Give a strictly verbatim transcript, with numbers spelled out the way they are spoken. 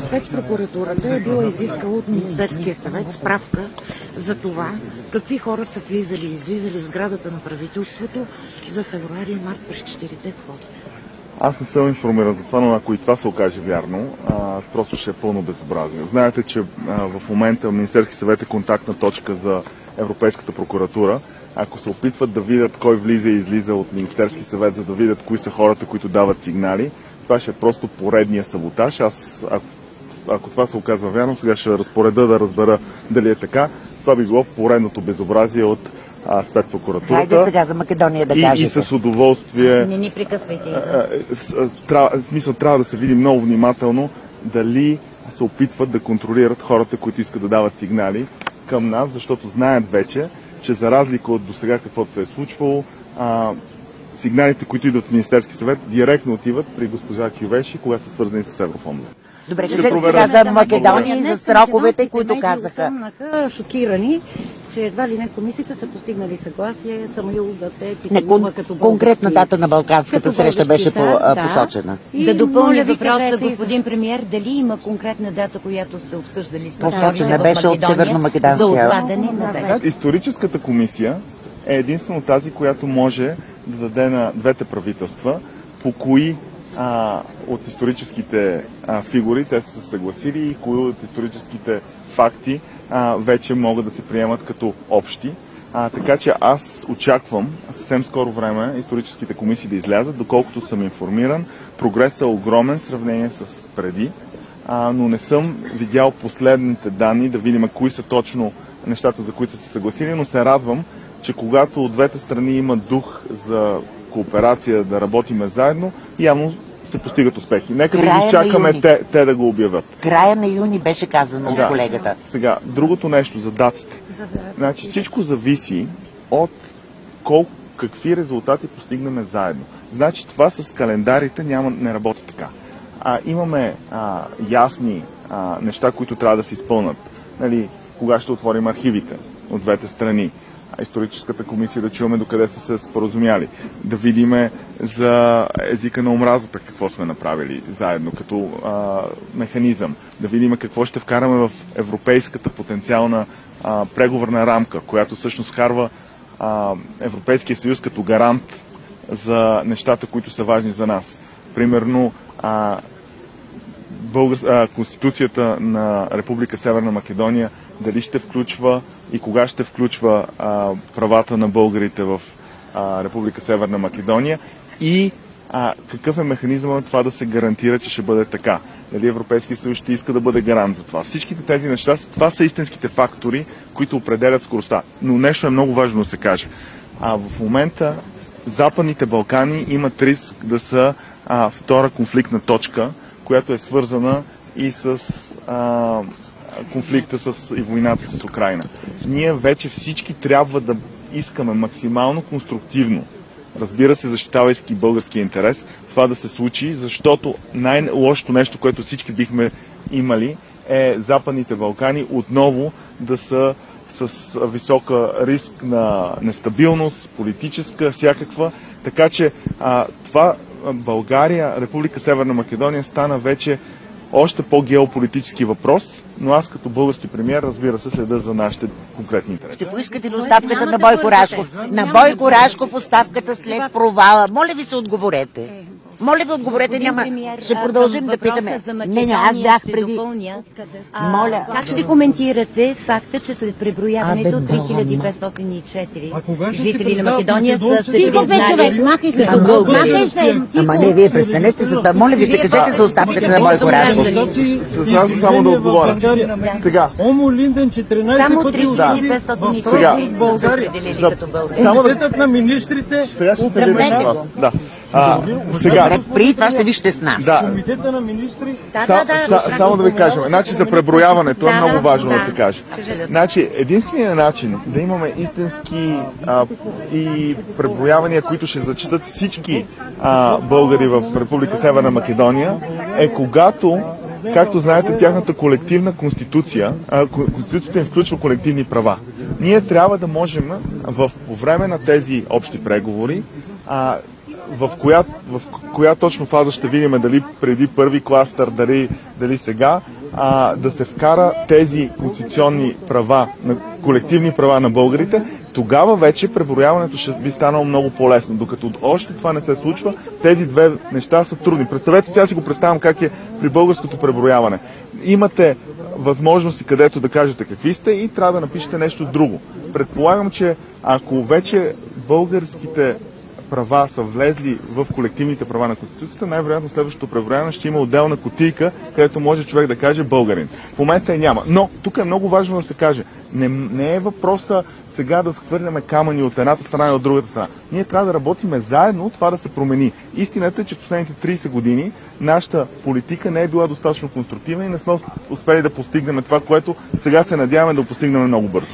спецпрокуратурата е била изискала от Министерския съвет справка за това какви хора са влизали и излизали в сградата на правителството за февруари и март през четирите квоти. Аз не съм информиран за това, но ако и това се окаже вярно, а, просто ще е пълно безобразие. Знаете, че а, в момента Министерски съвет е контактна точка за Европейската прокуратура. Ако се опитват да видят кой влиза и излиза от Министерски съвет, за да видят кои са хората, които дават сигнали, това ще е просто поредния саботаж. Аз, ако, ако това се оказва вярно, сега ще разпореда да разбера дали е така. Това би било поредното безобразие от а, спецпрокуратурата. Хайде сега за Македония да и, кажете. И с удоволствие... Не ни прекъсвайте. Трябва, мисля, трябва да се види много внимателно дали се опитват да контролират хората, които искат да дават сигнали към нас, защото знаят вече, че за разлика от досега каквото се е случвало, а, сигналите, които идват в Министерски съвет, директно отиват при госпожа Кьовеши, когато са свързани с еврофондове. Добре, кажете сега за Македония и за сроковете, които казаха. Шокирани, че едва ли не комисията са постигнали съгласие Самуил да се Не, кон, като конкретна дата на балканската среща беше по, да, посочена. Да допълня въпроса, господин премиер, дали има конкретна дата, която сте обсъждали с посочена беше от Северно-Македонския. За отпадане на вето. Историческата комисия е единствено тази, която може да даде на двете правителства по кои а, от историческите а, фигури те са се съгласили и кои от историческите факти а, вече могат да се приемат като общи. А, така че аз очаквам съвсем скоро време историческите комисии да излязат, доколкото съм информиран. Прогресът е огромен в сравнение с преди, а, но не съм видял последните данни да видим кои са точно нещата, за които са се съгласили, но се радвам, че когато от двете страни има дух за кооперация, да работиме заедно, явно се постигат успехи. Нека да ги изчакаме те, те да го обявят. Края на юни беше казано да. от колегата. Сега, другото нещо за датите. Значи всичко зависи от колко, какви резултати постигнем заедно. Значи това с календарите няма, не работи така. А, имаме а, ясни а, неща, които трябва да се изпълнат. Нали, кога ще отворим архивите от двете страни. Историческата комисия да чуваме докъде са се споразумяли. Да видиме за езика на омразата какво сме направили заедно като а, механизъм. Да видим какво ще вкараме в европейската потенциална а, преговорна рамка, която всъщност вкарва а, Европейския съюз като гарант за нещата, които са важни за нас. Примерно а, Българ... а, Конституцията на Република Северна Македония дали ще включва и кога ще включва а, правата на българите в а, Република Северна Македония и а, какъв е механизъм на това да се гарантира, че ще бъде така. Дали Европейския съюз ще иска да бъде гарант за това. Всичките тези неща, това са истинските фактори, които определят скоростта. Но нещо е много важно да се каже. А в момента Западните Балкани имат риск да са а, втора конфликтна точка, която е свързана и с а, конфликта с, и войната с Украйна. Ние вече всички трябва да искаме максимално конструктивно, разбира се, защитавайки българския интерес, това да се случи, защото най-лошото нещо, което всички бихме имали, е Западните Балкани отново да са с висока риск на нестабилност, политическа, всякаква. Така че а, това България, Република Северна Македония стана вече още по-геополитически въпрос, но аз като български премиер, разбира се, следа за нашите конкретни интереси. Ще поискате ли оставката на Бойко Рашков? На Бойко Рашков оставката след провала. Моля ви се, отговорете. Моля ви, отговорете, няма. Ще продължим да питаме. Не, не, аз бях преди. Моля. Как ще коментирате факта, че след преброяването три хиляди петстотин и четири жители на Македония са се признали като българи? Ама не, вие престанете за това. Моля ви се, кажете за оставката на Бойко Рашков. С вас само да отговоря. Сега. Омо Линден четиринайсет Само три хиляди петстотин и четири са се определили като българи. Комитетът на министрите. Сега ще се видим с вас. Да. А, сега. При това се вижте с нас. Да. Комитета на министри. Да, да, да. Са, само да ви кажем. Значи за преброяването е много важно да се каже. Значи единственият начин да имаме истински а, и преброявания, които ще зачитат всички а, българи в Република Северна Македония, е когато, както знаете, тяхната колективна конституция, а, конституцията им включва колективни права. Ние трябва да можем в, по време на тези общи преговори а, в коя, в коя точно фаза ще видим, дали преди първи кластър, дали, дали сега, а, да се вкара тези конституционни права, на колективни права на българите, тогава вече преброяването ще би станало много по-лесно. Докато още това не се случва, тези две неща са трудни. Представете, сега си го представям как е при българското преброяване. Имате възможности където да кажете какви сте и трябва да напишете нещо друго. Предполагам, че ако вече българските права са влезли в колективните права на Конституцията, най-вероятно следващото преброяване ще има отделна кутийка, където може човек да каже българин. В момента е няма. Но тук е много важно да се каже, не, не е въпроса сега да хвърляме камъни от едната страна и от другата страна. Ние трябва да работиме заедно това да се промени. Истината е, че в последните трийсет години нашата политика не е била достатъчно конструктивна и не сме успели да постигнем това, което сега се надяваме да постигнем много бързо.